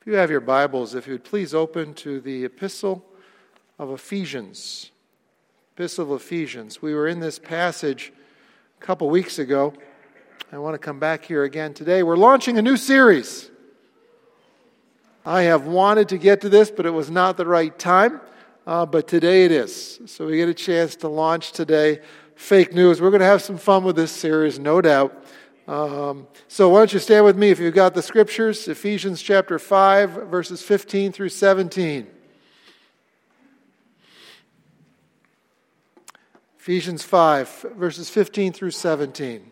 If you have your Bibles, if you would please open to the Epistle of Ephesians. Epistle of Ephesians. We were in this passage a couple weeks ago. I want to come back here again today. We're launching a new series. I have wanted to get to this, but it was not the right time. But today it is. So we get a chance to launch today. Fake news. We're going to have some fun with this series, no doubt. So why don't you stand with me if you've got the scriptures. Ephesians chapter 5, verses 15 through 17. Ephesians 5, verses 15 through 17.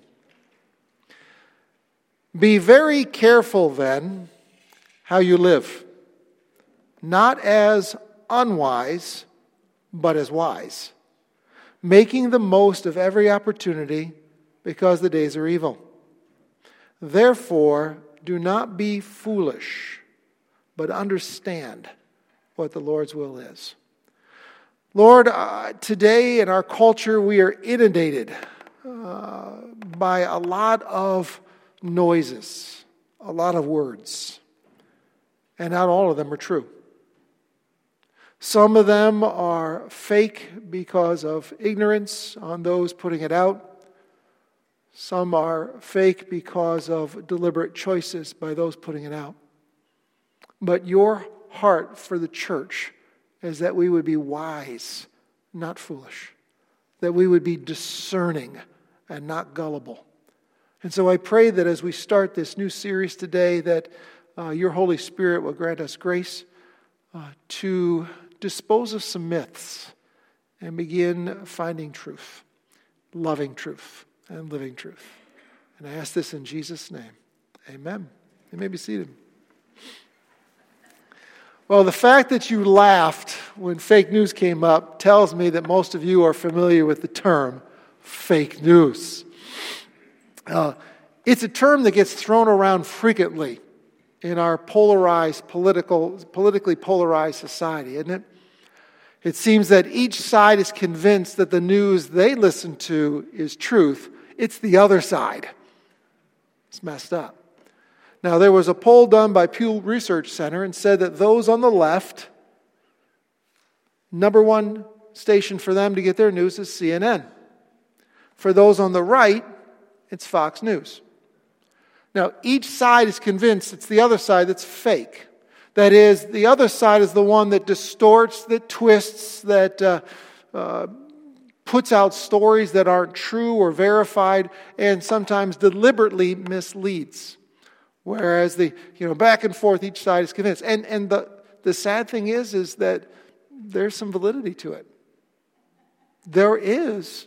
Be very careful then how you live, not as unwise, but as wise, making the most of every opportunity because the days are evil. Therefore, do not be foolish, but understand what the Lord's will is. Lord, today in our culture we are inundated by a lot of noises, a lot of words, and not all of them are true. Some of them are fake because of ignorance on those putting it out. Some are fake because of deliberate choices by those putting it out. But your heart for the church is that we would be wise, not foolish. That we would be discerning and not gullible. And so I pray that as we start this new series today, that your Holy Spirit will grant us grace to dispose of some myths and begin finding truth, loving truth, and living truth. And I ask this in Jesus' name. Amen. You may be seated. Well, the fact that you laughed when fake news came up tells me that most of you are familiar with the term fake news. It's a term that gets thrown around frequently in our politically polarized society, isn't it? It seems that each side is convinced that the news they listen to is truth. It's the other side. It's messed up. Now, there was a poll done by Pew Research Center and said that those on the left, number one station for them to get their news is CNN. For those on the right, it's Fox News. Now, each side is convinced it's the other side that's fake. That is, the other side is the one that distorts, that twists, that puts out stories that aren't true or verified, and sometimes deliberately misleads. Whereas back and forth, each side is convinced. And the sad thing is that there's some validity to it. There is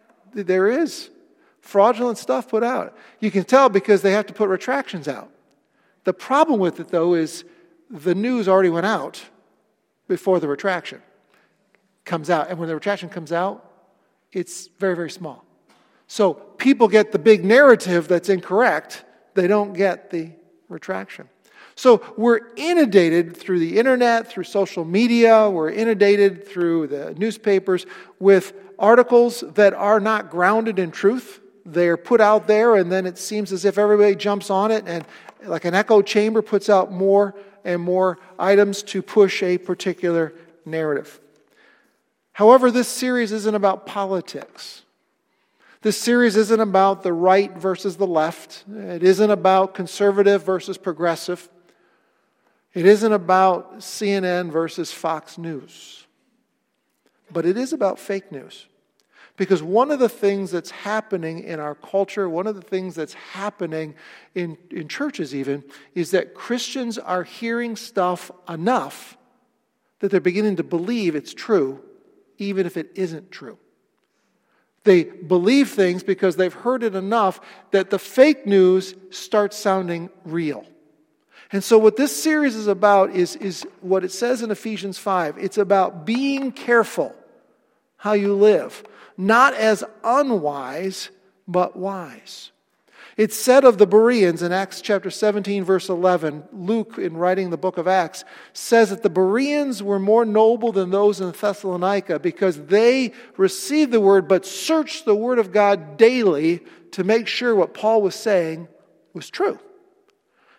fraudulent stuff put out. You can tell because they have to put retractions out. The problem with it, though, is the news already went out before the retraction comes out. And when the retraction comes out, it's very, very small. So people get the big narrative that's incorrect. They don't get the retraction. So we're inundated through the internet, through social media. We're inundated through the newspapers with articles that are not grounded in truth. They're put out there, and then it seems as if everybody jumps on it, and like an echo chamber puts out more and more items to push a particular narrative. However, this series isn't about politics. This series isn't about the right versus the left. It isn't about conservative versus progressive. It isn't about CNN versus Fox News. But it is about fake news. Because one of the things that's happening in our culture, one of the things that's happening in churches even, is that Christians are hearing stuff enough that they're beginning to believe it's true, even if it isn't true. They believe things because they've heard it enough that the fake news starts sounding real. And so what this series is about is what it says in Ephesians 5. It's about being careful how you live, not as unwise, but wise. It's said of the Bereans in Acts chapter 17, verse 11, Luke, in writing the book of Acts, says that the Bereans were more noble than those in Thessalonica because they received the word but searched the word of God daily to make sure what Paul was saying was true.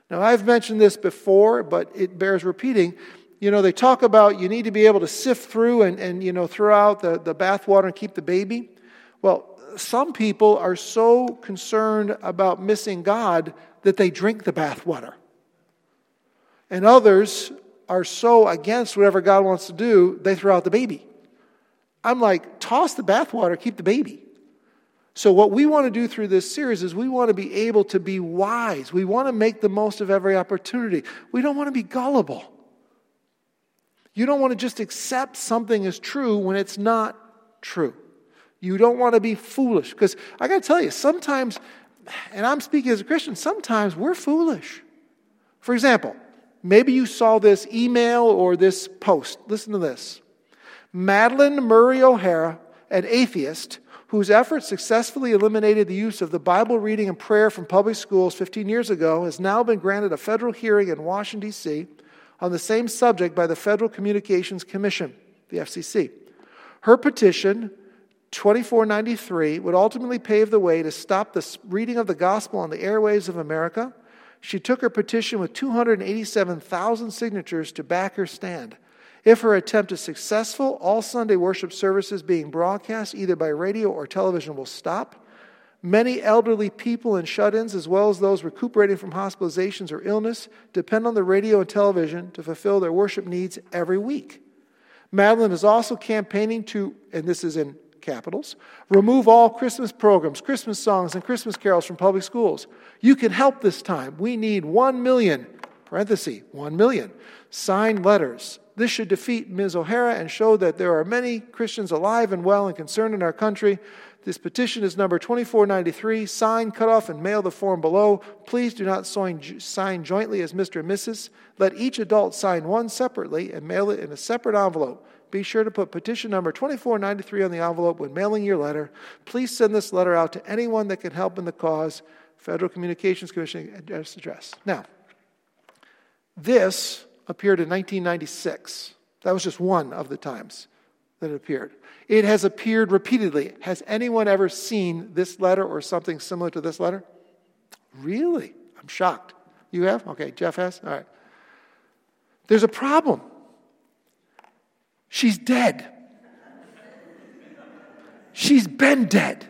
Now, I've mentioned this before, but it bears repeating. They talk about you need to be able to sift through and throw out the bathwater and keep the baby. Well, some people are so concerned about missing God that they drink the bathwater. And others are so against whatever God wants to do, they throw out the baby. I'm like, toss the bathwater, keep the baby. So what we want to do through this series is we want to be able to be wise. We want to make the most of every opportunity. We don't want to be gullible. You don't want to just accept something as true when it's not true. You don't want to be foolish. Because I got to tell you, sometimes, and I'm speaking as a Christian, sometimes we're foolish. For example, maybe you saw this email or this post. Listen to this. Madeline Murray O'Hara, an atheist, whose efforts successfully eliminated the use of the Bible reading and prayer from public schools 15 years ago, has now been granted a federal hearing in Washington, D.C. on the same subject by the Federal Communications Commission, the FCC. Her petition, 2493, would ultimately pave the way to stop the reading of the gospel on the airwaves of America. She took her petition with 287,000 signatures to back her stand. If her attempt is successful, all Sunday worship services being broadcast either by radio or television will stop. Many elderly people and shut-ins, as well as those recuperating from hospitalizations or illness, depend on the radio and television to fulfill their worship needs every week. Madeline is also campaigning to, and this is in capitals, remove all Christmas programs, Christmas songs, and Christmas carols from public schools. You can help this time. We need 1 million, parenthesis, 1 million, signed letters. This should defeat Ms. O'Hara and show that there are many Christians alive and well and concerned in our country. This petition is number 2493. Sign, cut off, and mail the form below. Please do not sign jointly as Mr. and Mrs. Let each adult sign one separately and mail it in a separate envelope. Be sure to put petition number 2493 on the envelope when mailing your letter. Please send this letter out to anyone that can help in the cause. Federal Communications Commission address. Now, this appeared in 1996. That was just one of the times that it appeared. It has appeared repeatedly. Has anyone ever seen this letter or something similar to this letter? Really? I'm shocked. You have? Okay, Jeff has? All right. There's a problem. She's dead. She's been dead.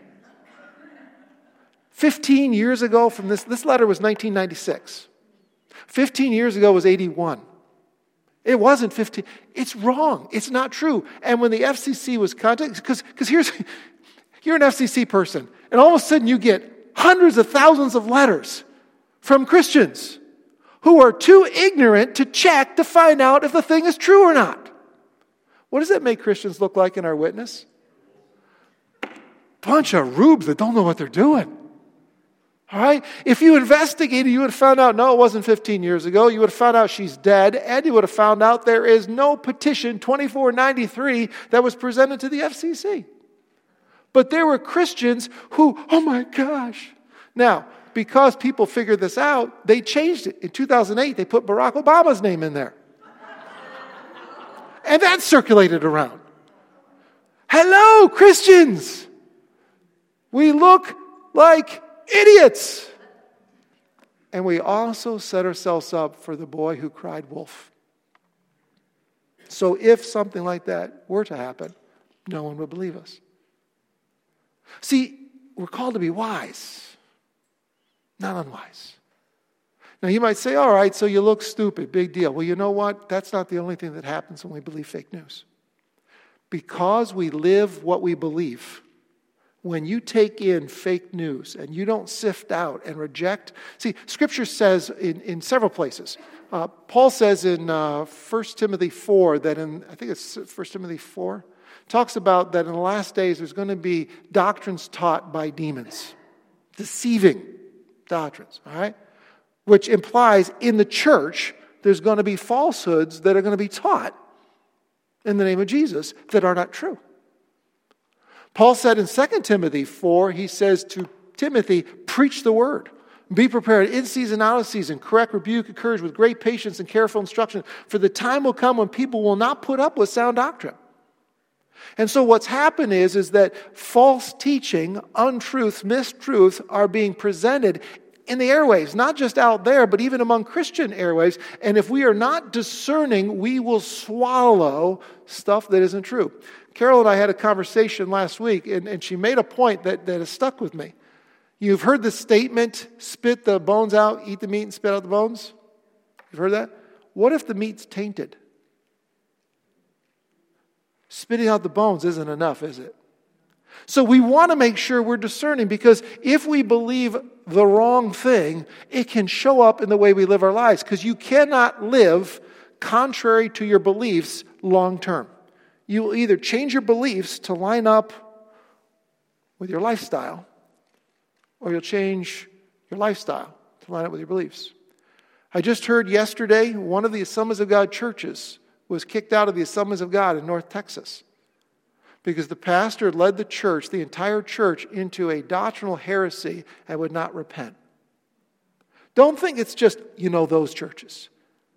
15 years ago from this letter was 1996. 15 years ago was 81. It wasn't 15. It's wrong. It's not true. And when the FCC was contacted, because you're an FCC person, and all of a sudden you get hundreds of thousands of letters from Christians who are too ignorant to check to find out if the thing is true or not. What does that make Christians look like in our witness? Bunch of rubes that don't know what they're doing. All right? If you investigated, you would have found out, no, it wasn't 15 years ago. You would have found out she's dead, and you would have found out there is no petition 2493 that was presented to the FCC. But there were Christians who, oh my gosh. Now, because people figured this out, they changed it. In 2008, they put Barack Obama's name in there. And that circulated around. Hello, Christians! We look like idiots. And we also set ourselves up for the boy who cried wolf. So if something like that were to happen, no one would believe us. See, we're called to be wise, not unwise. Now you might say, all right, so you look stupid, big deal. Well, you know what? That's not the only thing that happens when we believe fake news. Because we live what we believe, when you take in fake news and you don't sift out and reject. See, Scripture says in several places. Paul says in 1 Timothy 4 that I think it's 1 Timothy 4, talks about that in the last days there's going to be doctrines taught by demons. Deceiving doctrines, all right? Which implies in the church there's going to be falsehoods that are going to be taught in the name of Jesus that are not true. Paul said in 2 Timothy 4, he says to Timothy, preach the word. Be prepared in season, out of season. Correct, rebuke, encourage with great patience and careful instruction. For the time will come when people will not put up with sound doctrine. And so what's happened is that false teaching, untruths, mistruths are being presented in the airwaves, not just out there, but even among Christian airwaves. And if we are not discerning, we will swallow stuff that isn't true. Carol and I had a conversation last week, and she made a point that has stuck with me. You've heard the statement, spit the bones out, eat the meat, and spit out the bones? You've heard that? What if the meat's tainted? Spitting out the bones isn't enough, is it? So we want to make sure we're discerning, because if we believe the wrong thing, it can show up in the way we live our lives, because you cannot live contrary to your beliefs long term. You will either change your beliefs to line up with your lifestyle, or you'll change your lifestyle to line up with your beliefs. I just heard yesterday one of the Assemblies of God churches was kicked out of the Assemblies of God in North Texas because the pastor led the church, the entire church, into a doctrinal heresy and would not repent. Don't think it's just, those churches.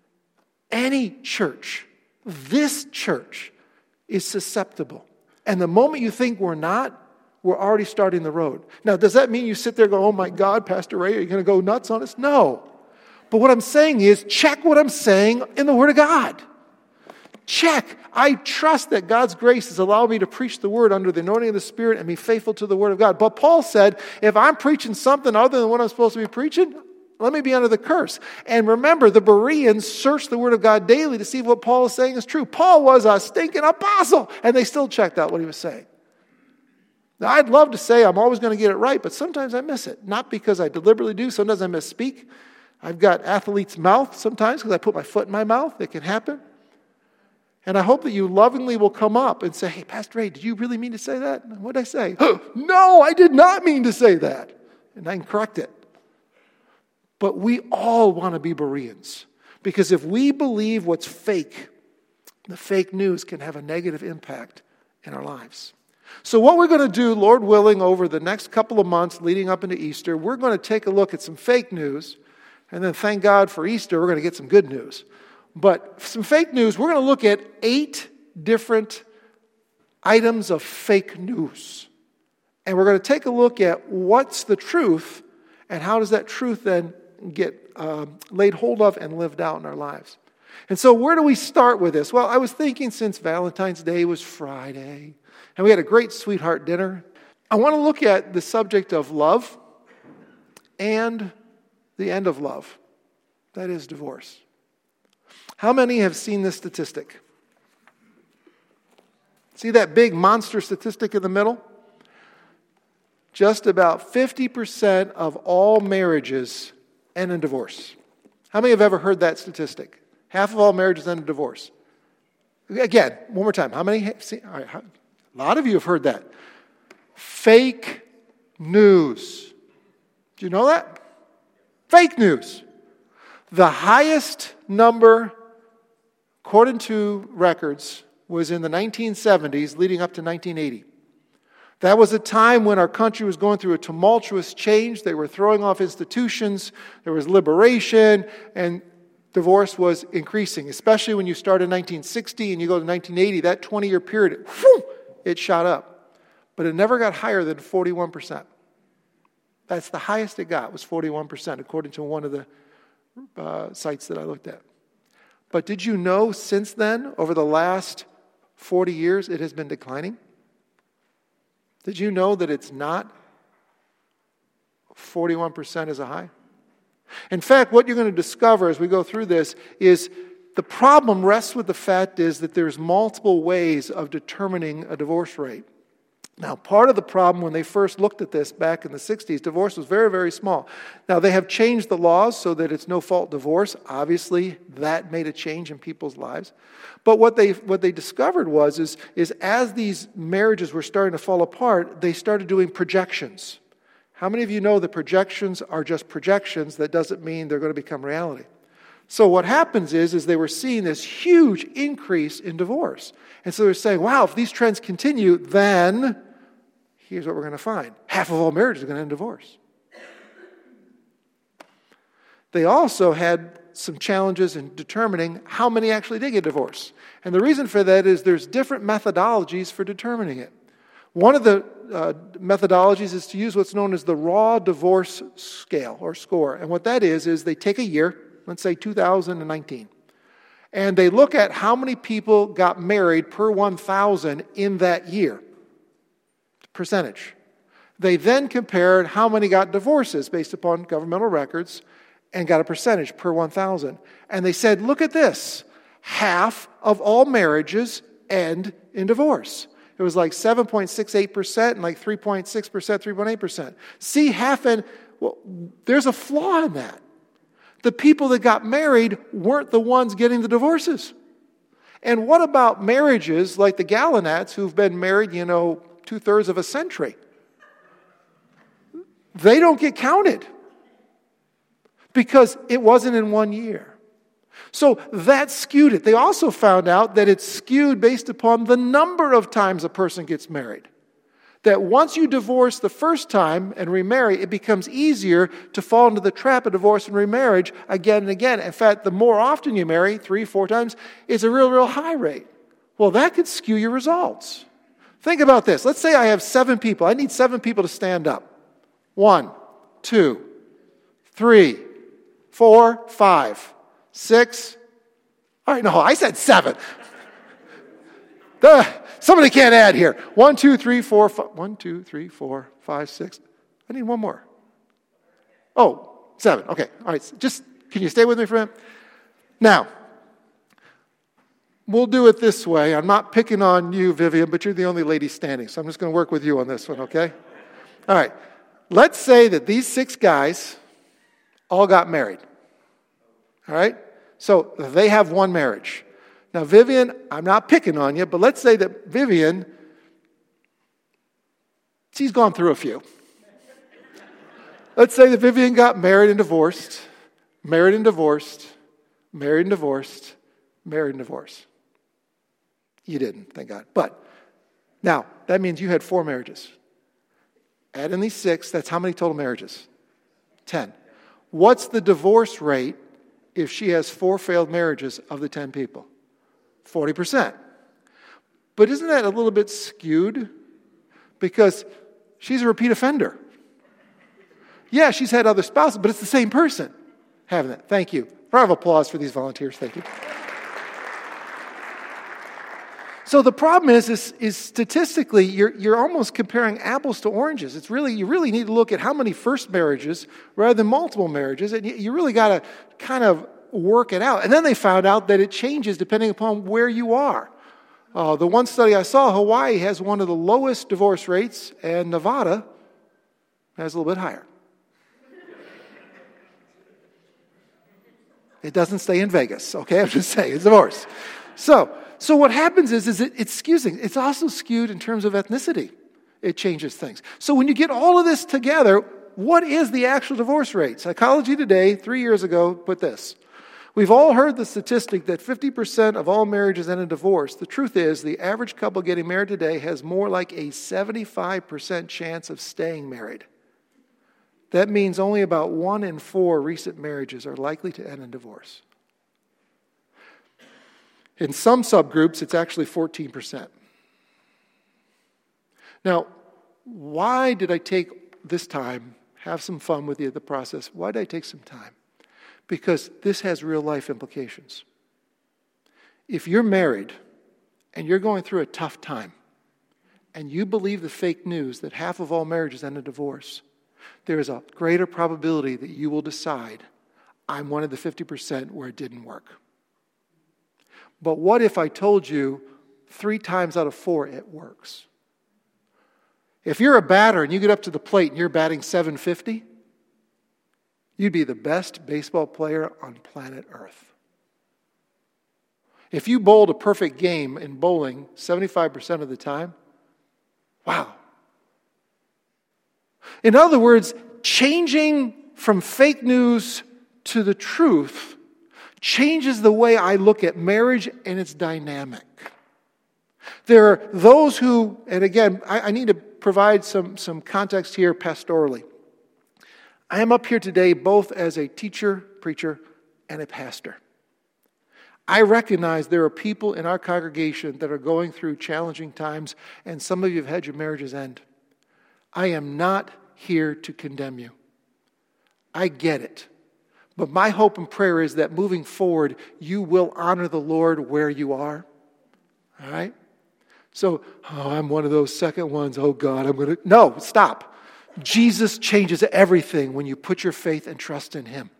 Any church, this church, is susceptible. And the moment you think we're not, we're already starting the road. Now, does that mean you sit there and go, oh my God, Pastor Ray, are you going to go nuts on us? No. But what I'm saying is, check what I'm saying in the Word of God. Check. I trust that God's grace has allowed me to preach the Word under the anointing of the Spirit and be faithful to the Word of God. But Paul said, if I'm preaching something other than what I'm supposed to be preaching, let me be under the curse. And remember, the Bereans searched the Word of God daily to see if what Paul is saying is true. Paul was a stinking apostle, and they still checked out what he was saying. Now, I'd love to say I'm always going to get it right, but sometimes I miss it. Not because I deliberately do. Sometimes I misspeak. I've got athlete's mouth sometimes because I put my foot in my mouth. It can happen. And I hope that you lovingly will come up and say, hey, Pastor Ray, did you really mean to say that? What did I say? No, I did not mean to say that. And I can correct it. But we all want to be Bereans. Because if we believe what's fake, the fake news can have a negative impact in our lives. So what we're going to do, Lord willing, over the next couple of months leading up into Easter, we're going to take a look at some fake news. And then thank God for Easter, we're going to get some good news. But some fake news, we're going to look at 8 different items of fake news. And we're going to take a look at what's the truth and how does that truth then get laid hold of and lived out in our lives. And so where do we start with this? Well, I was thinking since Valentine's Day was Friday, and we had a great sweetheart dinner, I want to look at the subject of love and the end of love. That is divorce. How many have seen this statistic? See that big monster statistic in the middle? Just about 50% of all marriages end in divorce. How many have ever heard that statistic? Half of all marriages end in divorce. Again, one more time. How many have seen? All right, a lot of you have heard that. Fake news. Do you know that? Fake news. The highest number, according to records, was in the 1970s leading up to 1980. That was a time when our country was going through a tumultuous change. They were throwing off institutions. There was liberation, and divorce was increasing, especially when you start in 1960 and you go to 1980. That 20-year period, it shot up. But it never got higher than 41%. That's the highest it got, was 41%, according to one of the sites that I looked at. But did you know since then, over the last 40 years, it has been declining? Did you know that it's not 41% as a high? In fact, what you're going to discover as we go through this is the problem rests with the fact is that there's multiple ways of determining a divorce rate. Now, part of the problem when they first looked at this back in the 60s, divorce was very, very small. Now, they have changed the laws so that it's no-fault divorce. Obviously, that made a change in people's lives. But what they discovered was as these marriages were starting to fall apart, they started doing projections. How many of you know that projections are just projections? That doesn't mean they're going to become reality. So what happens is they were seeing this huge increase in divorce. And so they're saying, wow, if these trends continue, then here's what we're going to find. Half of all marriages are going to end in divorce. They also had some challenges in determining how many actually did get divorced. And the reason for that is there's different methodologies for determining it. One of the methodologies is to use what's known as the raw divorce scale or score. And what that is they take a year, let's say 2019, and they look at how many people got married per 1,000 in that year, percentage. They then compared how many got divorces based upon governmental records and got a percentage per 1,000. And they said, look at this. Half of all marriages end in divorce. It was like 7.68% and like 3.6%, 3.8%. See, half and, well, there's a flaw in that. The people that got married weren't the ones getting the divorces. And what about marriages like the Gallinats who've been married, 2/3 of a century? They don't get counted because it wasn't in 1 year. So that skewed it. They also found out that it's skewed based upon the number of times a person gets married. That once you divorce the first time and remarry, it becomes easier to fall into the trap of divorce and remarriage again and again. In fact, the more often you marry, 3, 4 times, it's a real high rate. Well, that could skew your results. Think about this. Let's say I have 7 people. I need 7 people to stand up. 1, 2, 3, 4, 5, 6. All right, no, I said 7. Somebody can't add here. 1, 2, 3, 4, 5. 1, 2, 3, 4, 5, 6. I need one more. Oh, 7. Okay, all right. Just, can you stay with me for a minute? Now, we'll do it this way. I'm not picking on you, Vivian, but you're the only lady standing, so I'm just going to work with you on this one, okay? All right. Let's say that these 6 guys all got married. All right? So they have one marriage. Now, Vivian, I'm not picking on you, but let's say that Vivian, she's gone through a few. Let's say that Vivian got married and divorced, married and divorced, married and divorced, married and divorced. You didn't, thank God. But now, that means you had 4 marriages. Add in these 6, that's how many total marriages? 10. What's the divorce rate if she has 4 failed marriages of the 10 people? 40%. But isn't that a little bit skewed? Because she's a repeat offender. Yeah, she's had other spouses, but it's the same person having that. Thank you. Round of applause for these volunteers. Thank you. So the problem is statistically, you're almost comparing apples to oranges. You really need to look at how many first marriages rather than multiple marriages, and you really got to kind of work it out. And then they found out that it changes depending upon where you are. The one study I saw, Hawaii has one of the lowest divorce rates, and Nevada has a little bit higher. It doesn't stay in Vegas, okay? I'm just saying, it's divorce. So what happens is it's skewed. It's also skewed in terms of ethnicity. It changes things. So when you get all of this together, what is the actual divorce rate? Psychology Today, 3 years ago, put this. We've all heard the statistic that 50% of all marriages end in divorce. The truth is, the average couple getting married today has more like a 75% chance of staying married. That means only about 1 in 4 recent marriages are likely to end in divorce. In some subgroups, it's actually 14%. Now, why did I take this time, have some fun with you, the process? Why did I take some time? Because this has real life implications. If you're married and you're going through a tough time and you believe the fake news that half of all marriages end in divorce, there is a greater probability that you will decide, I'm one of the 50% where it didn't work. But what if I told you 3 times out of 4 it works? If you're a batter and you get up to the plate and you're batting .750, you'd be the best baseball player on planet Earth. If you bowled a perfect game in bowling 75% of the time, wow. In other words, changing from fake news to the truth changes the way I look at marriage and its dynamic. There are those who, and again, I need to provide some context here pastorally. I am up here today both as a teacher, preacher, and a pastor. I recognize there are people in our congregation that are going through challenging times, and some of you have had your marriages end. I am not here to condemn you. I get it. But my hope and prayer is that moving forward, you will honor the Lord where you are. All right? So, I'm one of those second ones. Oh, God, I'm going to... No, stop. Jesus changes everything when you put your faith and trust in Him.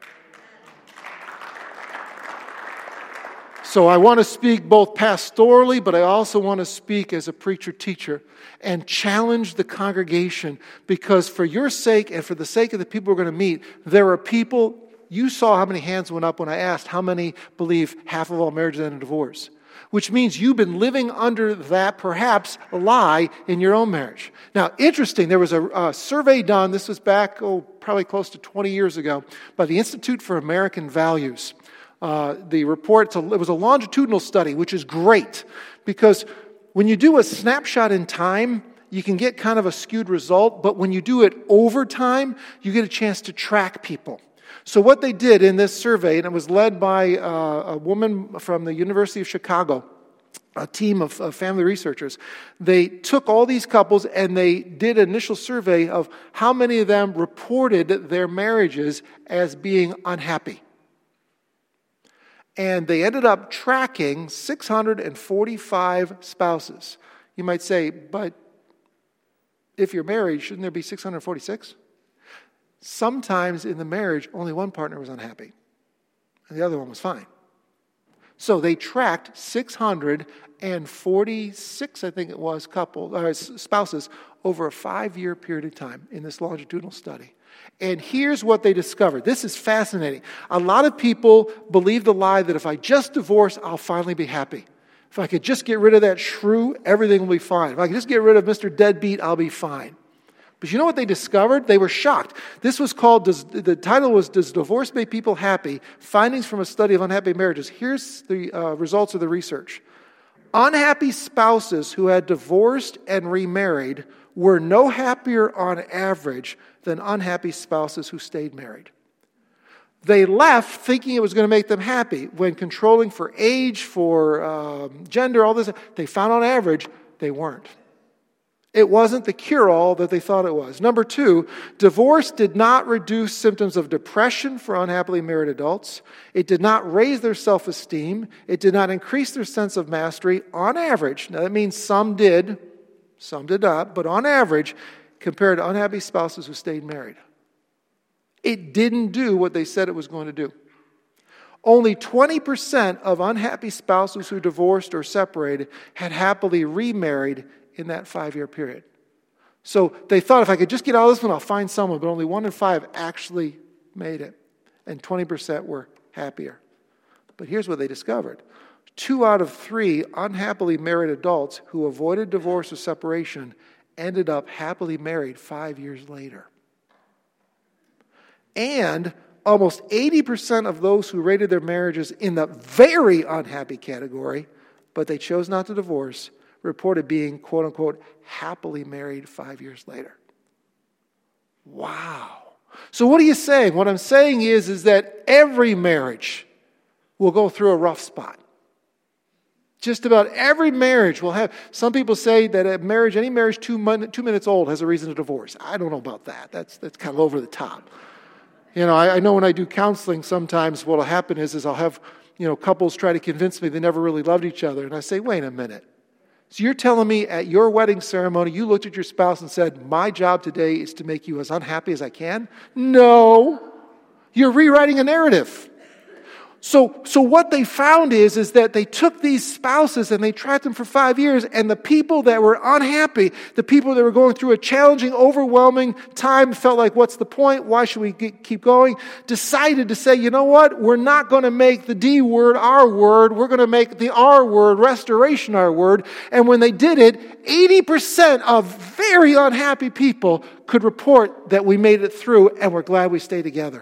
So I want to speak both pastorally, but I also want to speak as a preacher-teacher and challenge the congregation, because for your sake and for the sake of the people we're going to meet, there are people, you saw how many hands went up when I asked how many believe half of all marriages end in divorce, which means you've been living under that, perhaps, a lie in your own marriage. Now, interesting, there was a survey done, this was back, probably close to 20 years ago, by the Institute for American Values. The report, it was a longitudinal study, which is great, because when you do a snapshot in time, you can get kind of a skewed result, but when you do it over time, you get a chance to track people. So what they did in this survey, and it was led by a woman from the University of Chicago, a team of family researchers, they took all these couples and they did an initial survey of how many of them reported their marriages as being unhappy. And they ended up tracking 645 spouses. You might say, but if you're married, shouldn't there be 646? Sometimes in the marriage, only one partner was unhappy, and the other one was fine. So they tracked 646, I think it was, spouses over a 5-year period of time in this longitudinal study. And here's what they discovered. This is fascinating. A lot of people believe the lie that if I just divorce, I'll finally be happy. If I could just get rid of that shrew, everything will be fine. If I could just get rid of Mr. Deadbeat, I'll be fine. But you know what they discovered? They were shocked. This was called, the title was, Does Divorce Make People Happy? Findings from a Study of Unhappy Marriages. Here's the results of the research. Unhappy spouses who had divorced and remarried were no happier on average than unhappy spouses who stayed married. They left thinking it was going to make them happy. When controlling for age, for gender, all this, they found on average they weren't. It wasn't the cure-all that they thought it was. Number 2, divorce did not reduce symptoms of depression for unhappily married adults. It did not raise their self-esteem. It did not increase their sense of mastery on average. Now that means some did not, but on average, compared to unhappy spouses who stayed married. It didn't do what they said it was going to do. Only 20% of unhappy spouses who divorced or separated had happily remarried in that 5-year period. So they thought, if I could just get out of this one, I'll find someone, but only 1 in 5 actually made it. And 20% were happier. But here's what they discovered. 2 out of 3 unhappily married adults who avoided divorce or separation ended up happily married 5 years later. And almost 80% of those who rated their marriages in the very unhappy category, but they chose not to divorce, reported being, quote unquote, happily married 5 years later. Wow. So what are you saying? What I'm saying is that every marriage will go through a rough spot. Just about every marriage will have, some people say that any marriage 2 minutes old has a reason to divorce. I don't know about that. That's kind of over the top. You know, I know when I do counseling, sometimes what will happen is I'll have, couples try to convince me they never really loved each other. And I say, wait a minute. So you're telling me at your wedding ceremony, you looked at your spouse and said, my job today is to make you as unhappy as I can? No. You're rewriting a narrative. So what they found is that they took these spouses and they tracked them for 5 years, and the people that were unhappy, the people that were going through a challenging, overwhelming time, felt like, what's the point? Why should we keep going? Decided to say, you know what? We're not going to make the D word our word. We're going to make the R word, restoration, our word. And when they did it, 80% of very unhappy people could report that we made it through and we're glad we stayed together.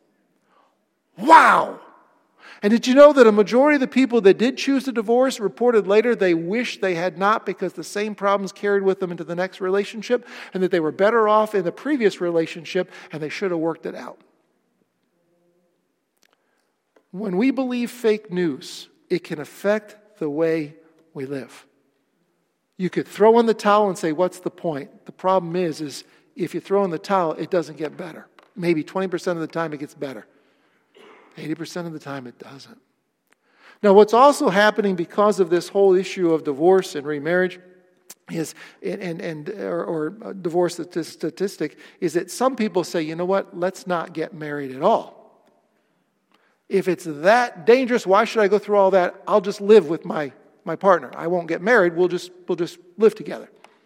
Wow! And did you know that a majority of the people that did choose to divorce reported later they wished they had not, because the same problems carried with them into the next relationship, and that they were better off in the previous relationship and they should have worked it out? When we believe fake news, it can affect the way we live. You could throw in the towel and say, what's the point? The problem is if you throw in the towel, it doesn't get better. Maybe 20% of the time it gets better. 80% of the time it doesn't. Now, what's also happening because of this whole issue of divorce and remarriage is, or divorce statistic, is that some people say, you know what, let's not get married at all. If it's that dangerous, why should I go through all that? I'll just live with my partner. I won't get married. We'll just live together.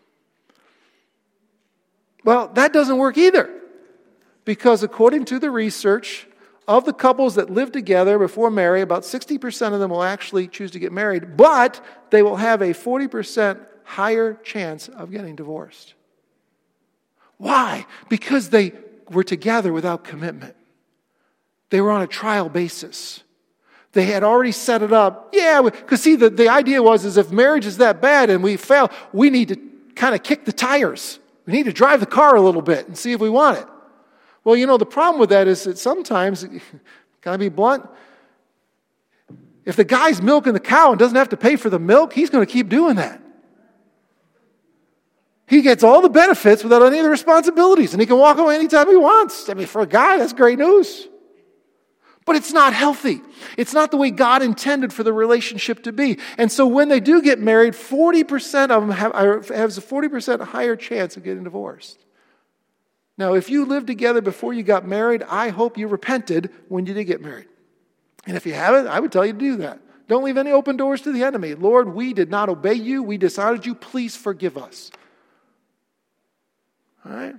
Well, that doesn't work either. Because according to the research, of the couples that live together before marriage, about 60% of them will actually choose to get married, but they will have a 40% higher chance of getting divorced. Why? Because they were together without commitment. They were on a trial basis. They had already set it up. Yeah, because see, the idea was if marriage is that bad and we fail, we need to kind of kick the tires. We need to drive the car a little bit and see if we want it. Well, you know, the problem with that is that sometimes, can I be blunt? If the guy's milking the cow and doesn't have to pay for the milk, he's going to keep doing that. He gets all the benefits without any of the responsibilities, and he can walk away anytime he wants. I mean, for a guy, that's great news. But it's not healthy. It's not the way God intended for the relationship to be. And so when they do get married, 40% of them have a 40% higher chance of getting divorced. Now, if you lived together before you got married, I hope you repented when you did get married. And if you haven't, I would tell you to do that. Don't leave any open doors to the enemy. Lord, we did not obey you. We dishonored you. Please forgive us. All right?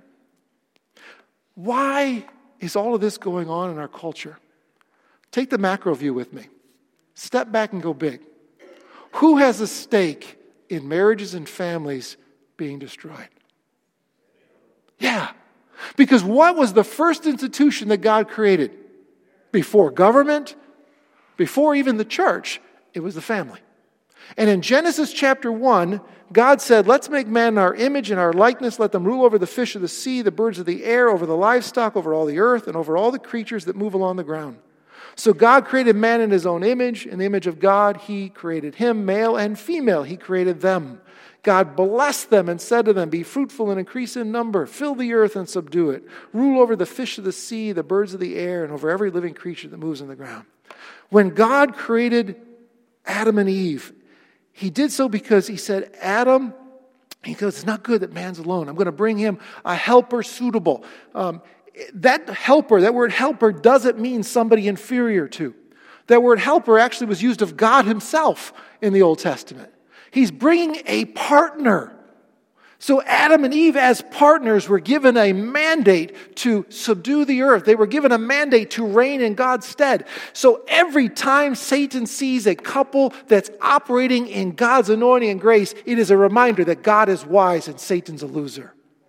Why is all of this going on in our culture? Take the macro view with me. Step back and go big. Who has a stake in marriages and families being destroyed? Yeah. Because what was the first institution that God created? Before government, before even the church, it was the family. And in Genesis chapter 1, God said, let's make man in our image and our likeness. Let them rule over the fish of the sea, the birds of the air, over the livestock, over all the earth, and over all the creatures that move along the ground. So God created man in his own image. In the image of God, he created him, male and female. He created them. God blessed them and said to them, be fruitful and increase in number. Fill the earth and subdue it. Rule over the fish of the sea, the birds of the air, and over every living creature that moves on the ground. When God created Adam and Eve, he did so because he said, Adam, he goes, it's not good that man's alone. I'm going to bring him a helper suitable. That helper, that word helper, doesn't mean somebody inferior to. That word helper actually was used of God himself in the Old Testament. He's bringing a partner. So Adam and Eve as partners were given a mandate to subdue the earth. They were given a mandate to reign in God's stead. So every time Satan sees a couple that's operating in God's anointing and grace, it is a reminder that God is wise and Satan's a loser.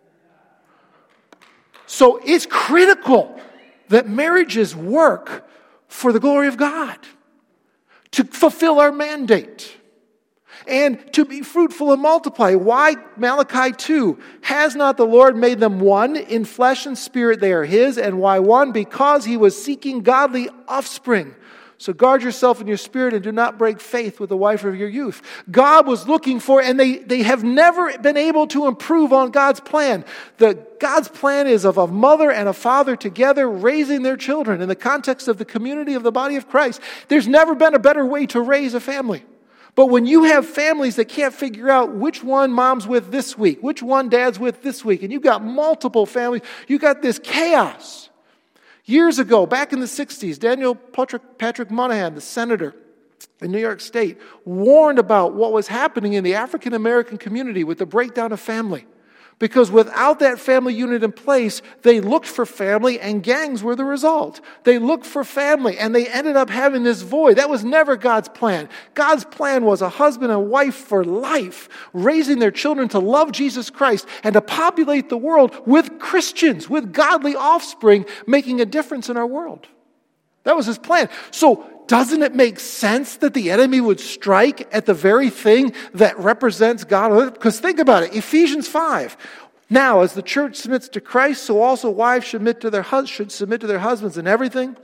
So it's critical that marriages work for the glory of God, to fulfill our mandate, and to be fruitful and multiply. Why? Malachi 2, has not the Lord made them one? In flesh and spirit they are his. And why one? Because he was seeking godly offspring. So guard yourself in your spirit and do not break faith with the wife of your youth. God was looking for, and they have never been able to improve on God's plan. God's plan is of a mother and a father together raising their children in the context of the community of the body of Christ. There's never been a better way to raise a family. But when you have families that can't figure out which one mom's with this week, which one dad's with this week, and you've got multiple families, you got this chaos. Years ago, back in the 60s, Daniel Patrick Moynihan, the senator in New York State, warned about what was happening in the African American community with the breakdown of family. Because without that family unit in place, they looked for family and gangs were the result. They looked for family and they ended up having this void. That was never God's plan. God's plan was a husband and wife for life, raising their children to love Jesus Christ and to populate the world with Christians, with godly offspring, making a difference in our world. That was his plan. So doesn't it make sense that the enemy would strike at the very thing that represents God? Because think about it, Ephesians 5. Now, as the church submits to Christ, so also wives should submit to their husbands in everything.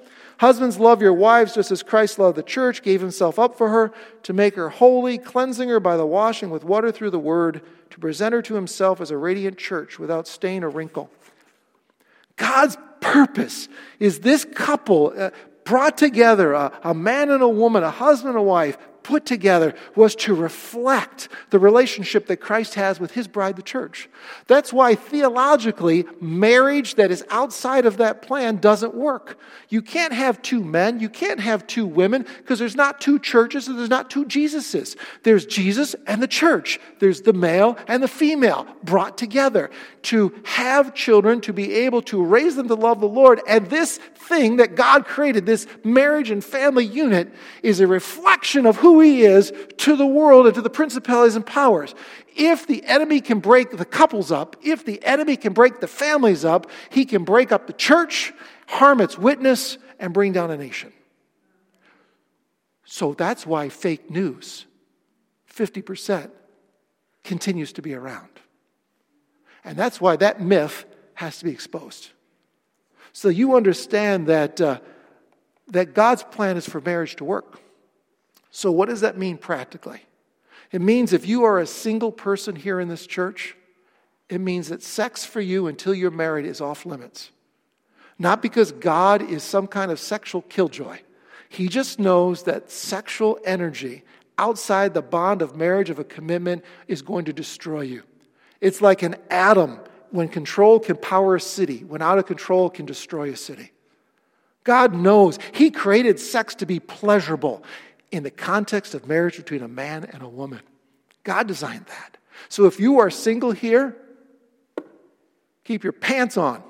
Husbands, love your wives just as Christ loved the church, gave himself up for her to make her holy, cleansing her by the washing with water through the word, to present her to himself as a radiant church without stain or wrinkle. God's purpose is this couple brought together, a man and a woman, a husband and a wife, put together, was to reflect the relationship that Christ has with his bride, the church. That's why theologically, marriage that is outside of that plan doesn't work. You can't have two men, you can't have two women, because there's not two churches and there's not two Jesuses. There's Jesus and the church. There's the male and the female brought together to have children, to be able to raise them to love the Lord. And this thing that God created, this marriage and family unit, is a reflection of who he is to the world and to the principalities and powers. If the enemy can break the couples up, if the enemy can break the families up, he can break up the church, harm its witness, and bring down a nation. So that's why fake news, 50%, continues to be around. And that's why that myth has to be exposed. So you understand that God's plan is for marriage to work. So what does that mean practically? It means if you are a single person here in this church, it means that sex for you until you're married is off limits. Not because God is some kind of sexual killjoy. He just knows that sexual energy outside the bond of marriage, of a commitment, is going to destroy you. It's like an atom. When control can power a city, when out of control can destroy a city. God knows. He created sex to be pleasurable in the context of marriage between a man and a woman. God designed that. So if you are single here, keep your pants on.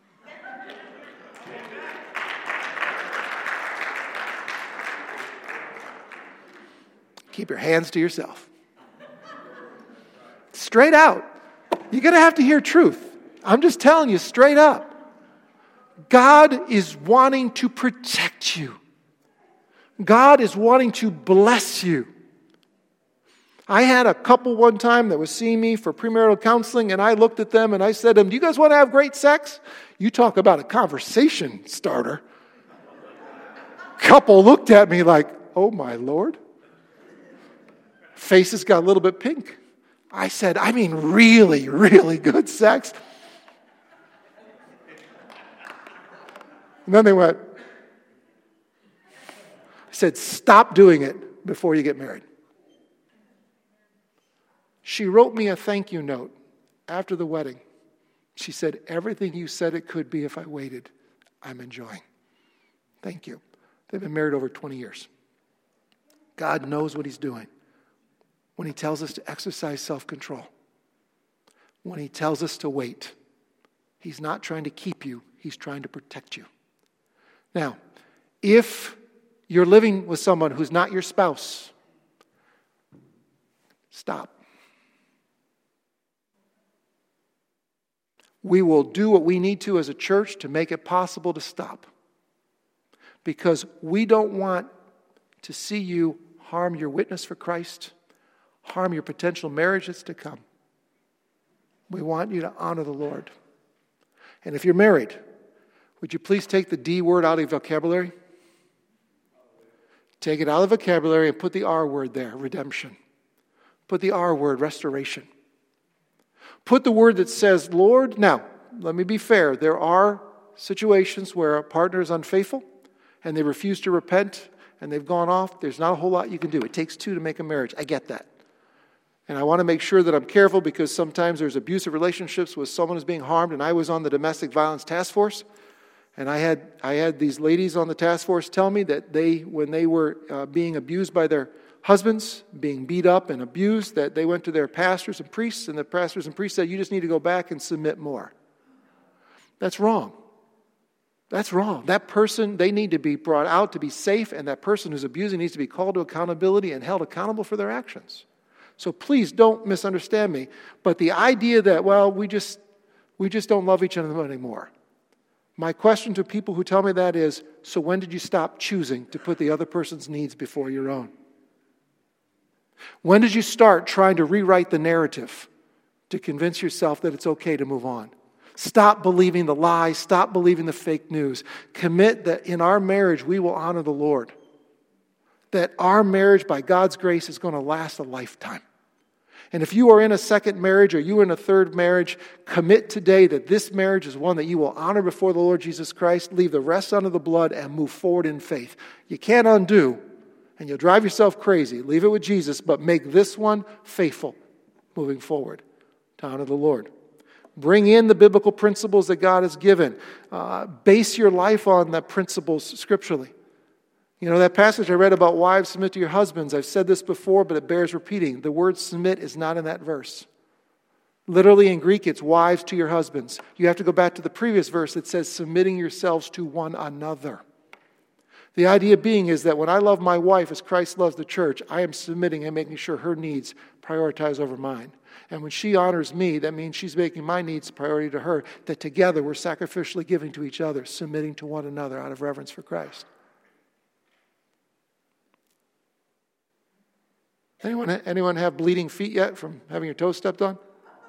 Keep your hands to yourself. Straight out. You're going to have to hear truth. I'm just telling you straight up. God is wanting to protect you. God is wanting to bless you. I had a couple one time that was seeing me for premarital counseling, and I looked at them and I said to them, "Do you guys want to have great sex?" You talk about a conversation starter. Couple looked at me like, "Oh my Lord." Faces got a little bit pink. I said, "I mean really, really good sex." And then they went, I said, "Stop doing it before you get married." She wrote me a thank you note after the wedding. She said, "Everything you said it could be if I waited, I'm enjoying. Thank you." They've been married over 20 years. God knows what he's doing when he tells us to exercise self-control. When he tells us to wait. He's not trying to keep you. He's trying to protect you. Now, if you're living with someone who's not your spouse, stop. We will do what we need to as a church to make it possible to stop. Because we don't want to see you harm your witness for Christ, harm your potential marriages to come. We want you to honor the Lord. And if you're married, would you please take the D word out of your vocabulary? Take it out of the vocabulary and put the R word there, redemption. Put the R word, restoration. Put the word that says, Lord, now, let me be fair. There are situations where a partner is unfaithful and they refuse to repent and they've gone off. There's not a whole lot you can do. It takes two to make a marriage. I get that. And I want to make sure that I'm careful because sometimes there's abusive relationships with someone who's being harmed. And I was on the domestic violence task force. And I had these ladies on the task force tell me that when they were being abused by their husbands, being beat up and abused, that they went to their pastors and priests, and the pastors and priests said, "You just need to go back and submit more." That's wrong. That's wrong. That person, they need to be brought out to be safe, and that person who's abusing needs to be called to accountability and held accountable for their actions. So please don't misunderstand me. But the idea that, well, we just don't love each other anymore. My question to people who tell me that is, so when did you stop choosing to put the other person's needs before your own? When did you start trying to rewrite the narrative to convince yourself that it's okay to move on? Stop believing the lies. Stop believing the fake news. Commit that in our marriage we will honor the Lord. That our marriage, by God's grace, is going to last a lifetime. And if you are in a second marriage or you are in a third marriage, commit today that this marriage is one that you will honor before the Lord Jesus Christ, leave the rest under the blood, and move forward in faith. You can't undo, and you'll drive yourself crazy. Leave it with Jesus, but make this one faithful moving forward to honor the Lord. Bring in the biblical principles that God has given. Base your life on the principles scripturally. You know, that passage I read about wives submit to your husbands, I've said this before, but it bears repeating. The word submit is not in that verse. Literally in Greek, it's wives to your husbands. You have to go back to the previous verse that says submitting yourselves to one another. The idea being is that when I love my wife as Christ loves the church, I am submitting and making sure her needs prioritize over mine. And when she honors me, that means she's making my needs a priority to her, that together we're sacrificially giving to each other, submitting to one another out of reverence for Christ. Anyone have bleeding feet yet from having your toes stepped on?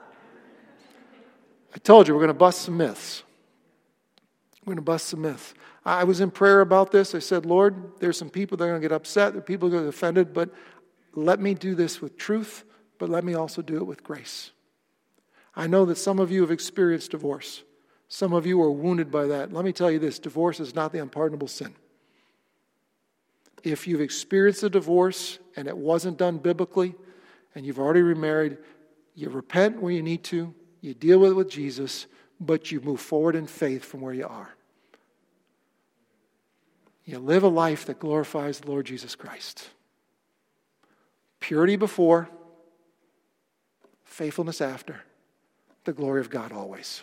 I told you we're going to bust some myths. We're going to bust some myths. I was in prayer about this. I said, Lord, there's some people that are going to get upset. There are people that are going to get offended, but let me do this with truth, but let me also do it with grace. I know that some of you have experienced divorce. Some of you are wounded by that. Let me tell you this, divorce is not the unpardonable sin. If you've experienced a divorce and it wasn't done biblically and you've already remarried, you repent where you need to, you deal with it with Jesus, but you move forward in faith from where you are. You live a life that glorifies the Lord Jesus Christ. Purity before, faithfulness after, the glory of God always.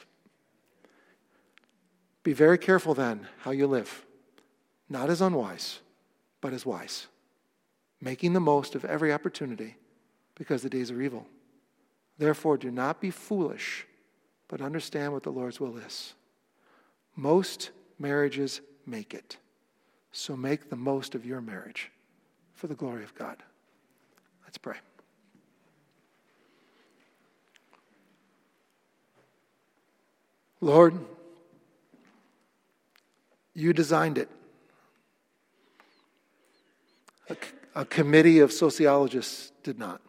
Be very careful then how you live, not as unwise, but as wise, making the most of every opportunity because the days are evil. Therefore, do not be foolish, but understand what the Lord's will is. Most marriages make it. So make the most of your marriage for the glory of God. Let's pray. Lord, you designed it. A committee of sociologists did not.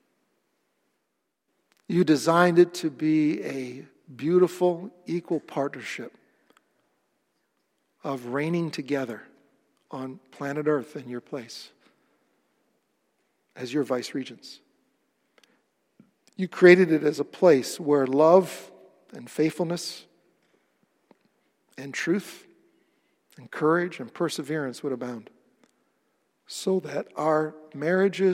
You designed it to be a beautiful, equal partnership of reigning together on planet Earth in your place as your vice regents. You created it as a place where love and faithfulness and truth and courage and perseverance would abound, so that our marriages